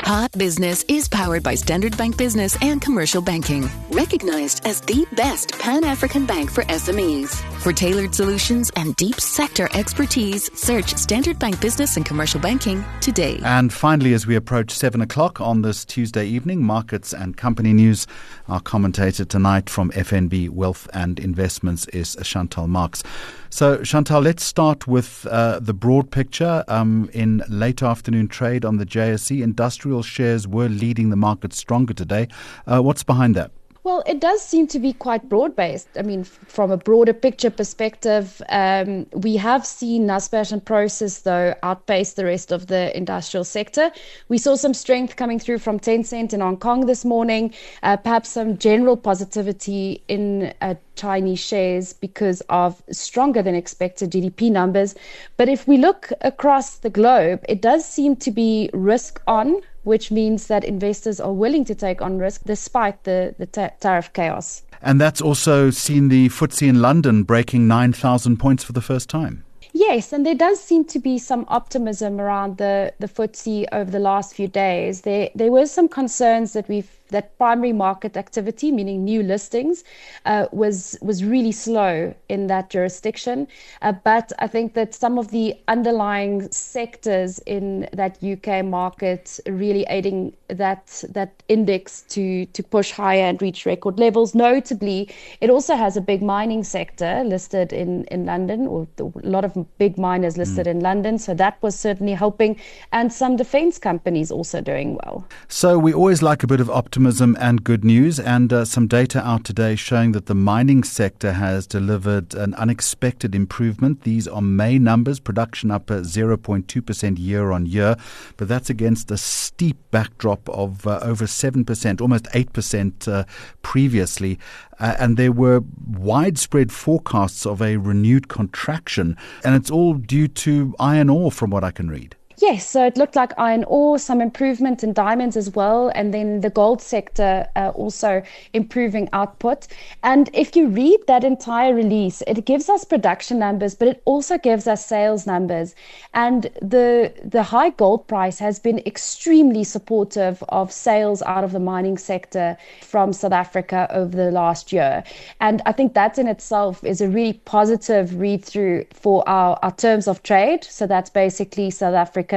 Hot Business is powered by Standard Bank Business and Commercial Banking, recognized as the best Pan-African bank for SMEs. For tailored solutions and deep sector expertise, search Standard Bank Business and Commercial Banking today. And finally, as we approach 7 o'clock on this Tuesday evening, markets and company news. Our commentator tonight from FNB Wealth and Investments is Chantal Marx. So, Chantal, let's start with the broad picture. In late afternoon trade on the JSE, industrial shares were leading the market stronger today. What's behind that? Well, it does seem to be quite broad-based. I mean, from a broader picture perspective, we have seen Naspers and Prosus, though, outpace the rest of the industrial sector. We saw some strength coming through from Tencent in Hong Kong this morning, perhaps some general positivity in Chinese shares because of stronger than expected GDP numbers. But if we look across the globe, it does seem to be risk on, which means that investors are willing to take on risk despite the tariff chaos. And that's also seen the FTSE in London breaking 9,000 points for the first time. Yes, and there does seem to be some optimism around the FTSE over the last few days. There were some concerns that primary market activity, meaning new listings, was really slow in that jurisdiction. But I think that some of the underlying sectors in that UK market really aiding that index to push higher and reach record levels. Notably, it also has a big mining sector listed in London, or a lot of big miners listed in London. So that was certainly helping. And some defense companies also doing well. So we always like a bit of optimism and good news, and some data out today showing that the mining sector has delivered an unexpected improvement. These are May numbers, production up 0.2% year on year, but that's against a steep backdrop of over 7%, almost 8% previously. And there were widespread forecasts of a renewed contraction, and it's all due to iron ore from what I can read. Yes, so it looked like iron ore, some improvement in diamonds as well, and then the gold sector also improving output. And if you read that entire release, it gives us production numbers, but it also gives us sales numbers. And the high gold price has been extremely supportive of sales out of the mining sector from South Africa over the last year. And I think that in itself is a really positive read-through for our terms of trade. So that's basically South Africa's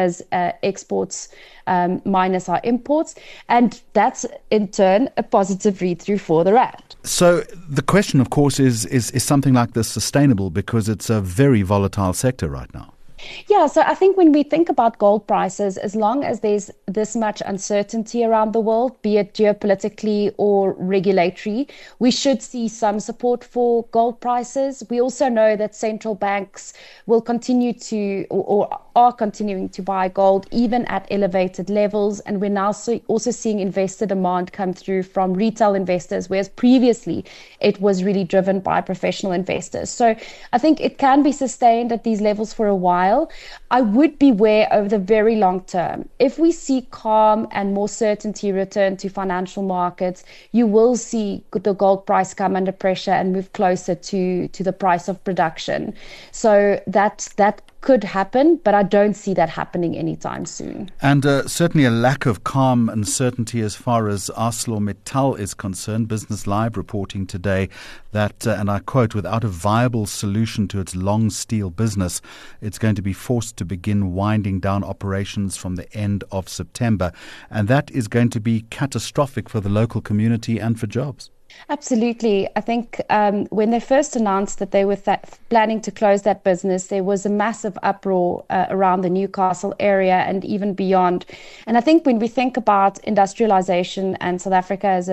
exports minus our imports, and that's in turn a positive read-through for the rand. So the question, of course, is something like this sustainable, because it's a very volatile sector right now? Yeah, so I think when we think about gold prices, as long as there's this much uncertainty around the world, be it geopolitically or regulatory, we should see some support for gold prices. We also know that central banks will continue to or are continuing to buy gold even at elevated levels. And we're now also seeing investor demand come through from retail investors, whereas previously it was really driven by professional investors. So I think it can be sustained at these levels for a while. I would beware over the very long term. If we see calm and more certainty return to financial markets, you will see the gold price come under pressure and move closer to the price of production. So that could happen, but I don't see that happening anytime soon. And certainly a lack of calm and certainty as far as ArcelorMittal is concerned. Business Live reporting today that, and I quote, without a viable solution to its long steel business, it's going to be forced to begin winding down operations from the end of September. And that is going to be catastrophic for the local community and for jobs. Absolutely. I think when they first announced that they were planning to close that business, there was a massive uproar around the Newcastle area and even beyond. And I think when we think about industrialization and South Africa as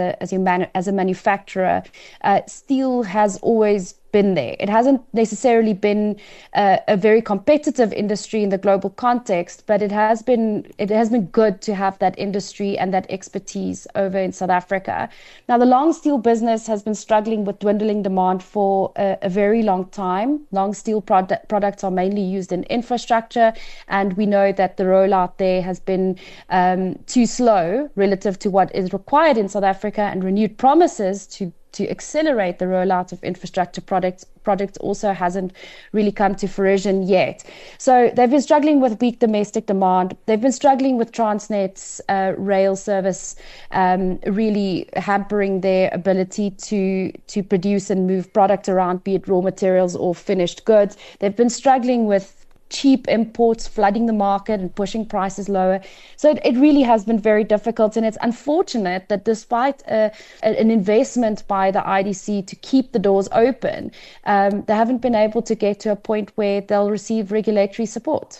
a manufacturer, steel has always been there. It hasn't necessarily been a very competitive industry in the global context, but it has been good to have that industry and that expertise over in South Africa. Now, the long steel business has been struggling with dwindling demand for a very long time. Long steel products are mainly used in infrastructure, and we know that the rollout there has been too slow relative to what is required in South Africa, and renewed promises to to accelerate the rollout of infrastructure projects also hasn't really come to fruition yet. So they've been struggling with weak domestic demand. They've been struggling with Transnet's rail service really hampering their ability to produce and move product around, be it raw materials or finished goods. They've been struggling with cheap imports flooding the market and pushing prices lower. So it really has been very difficult. And it's unfortunate that despite an investment by the IDC to keep the doors open, they haven't been able to get to a point where they'll receive regulatory support.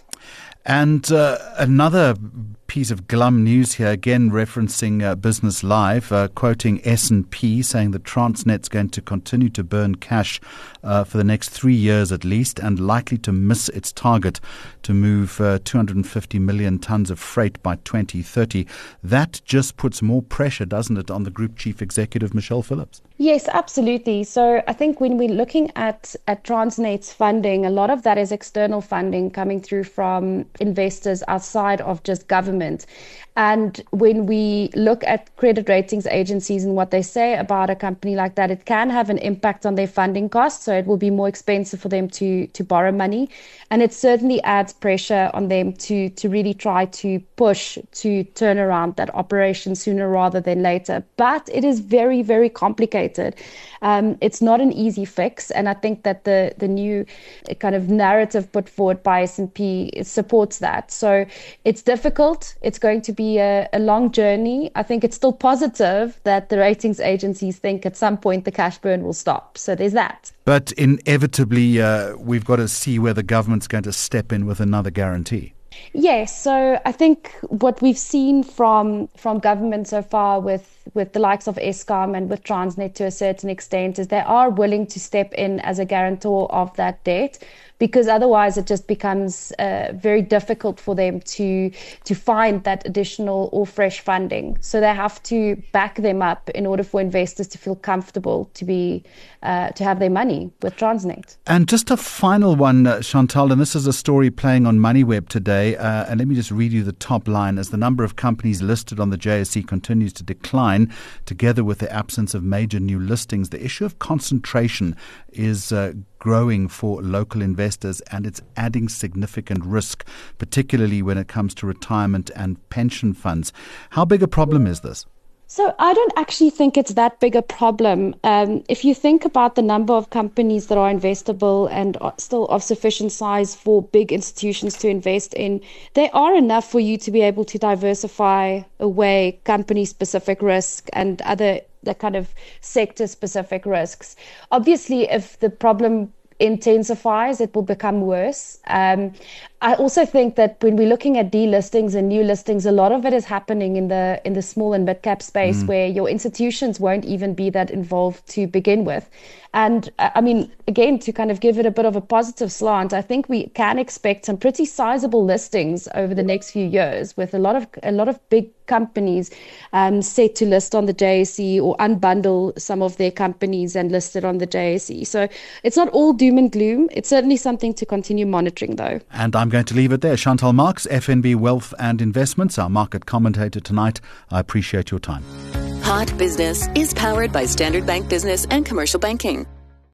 And another piece of glum news here, again referencing Business Live, quoting S&P, saying that Transnet's going to continue to burn cash for the next 3 years at least, and likely to miss its target to move 250 million tons of freight by 2030. That just puts more pressure, doesn't it, on the Group Chief Executive, Michelle Phillips? Yes, absolutely. So I think when we're looking at Transnet's funding, a lot of that is external funding coming through from investors outside of just government. And when we look at credit ratings agencies and what they say about a company like that, it can have an impact on their funding costs. So it will be more expensive for them to borrow money. And it certainly adds pressure on them to really try to push to turn around that operation sooner rather than later. But it is very, very complicated. It's not an easy fix. And I think that the new kind of narrative put forward by S&P supports that. So it's difficult. It's going to be a long journey. I think it's still positive that the ratings agencies think at some point the cash burn will stop. So there's that. But inevitably, we've got to see where the government's going to step in with another guarantee. Yes, so I think what we've seen from government so far with the likes of Eskom and with Transnet to a certain extent is they are willing to step in as a guarantor of that debt, because otherwise it just becomes very difficult for them to find that additional or fresh funding. So they have to back them up in order for investors to feel comfortable to have their money with Transnet. And just a final one, Chantal, and this is a story playing on MoneyWeb today. And let me just read you the top line. As the number of companies listed on the JSE continues to decline, together with the absence of major new listings, the issue of concentration is growing for local investors, and it's adding significant risk, particularly when it comes to retirement and pension funds. How big a problem is this? So I don't actually think it's that big a problem. If you think about the number of companies that are investable and are still of sufficient size for big institutions to invest in, they are enough for you to be able to diversify away company-specific risk and other the kind of sector-specific risks. Obviously, if the problem intensifies, it will become worse. I also think that when we're looking at delistings and new listings, a lot of it is happening in the small and mid-cap space where your institutions won't even be that involved to begin with. And I mean, again, to kind of give it a bit of a positive slant, I think we can expect some pretty sizable listings over the next few years, with a lot of big companies set to list on the JSE or unbundle some of their companies and list it on the JSE. So it's not all doom and gloom. It's certainly something to continue monitoring, though. And I'm going to leave it there. Chantal Marx, FNB Wealth and Investments, our market commentator tonight. I appreciate your time. Hot Business is powered by Standard Bank Business and Commercial Banking.